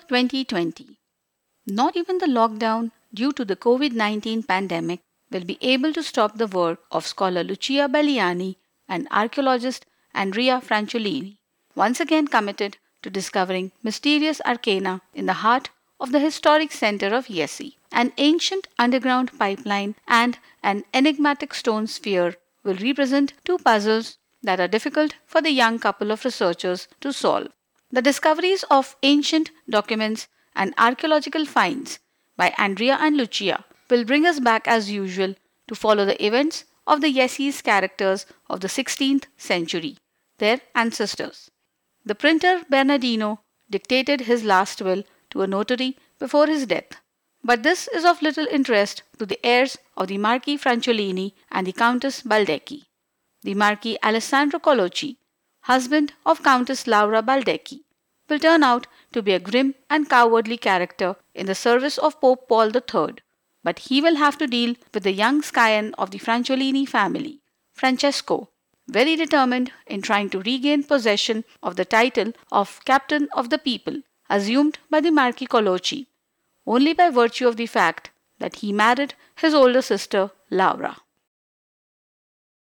2020. Not even the lockdown due to the COVID-19 pandemic will be able to stop the work of scholar Lucia Belliani and archaeologist Andrea Francolini, once again committed to discovering mysterious arcana in the heart of the historic center of Jesi. An ancient underground pipeline and an enigmatic stone sphere will represent two puzzles that are difficult for the young couple of researchers to solve. The discoveries of ancient documents and archaeological finds by Andrea and Lucia will bring us back as usual to follow the events of the Yesi's characters of the 16th century, their ancestors. The printer Bernardino dictated his last will to a notary before his death. But this is of little interest to the heirs of the Marquis Francolini and the Countess Baldecchi. The Marquis Alessandro Colocci, husband of Countess Laura Baldecchi, will turn out to be a grim and cowardly character in the service of Pope Paul III, but he will have to deal with the young scion of the Francolini family, Francesco, very determined in trying to regain possession of the title of Captain of the People, assumed by the Marquis Colocci, only by virtue of the fact that he married his older sister Laura.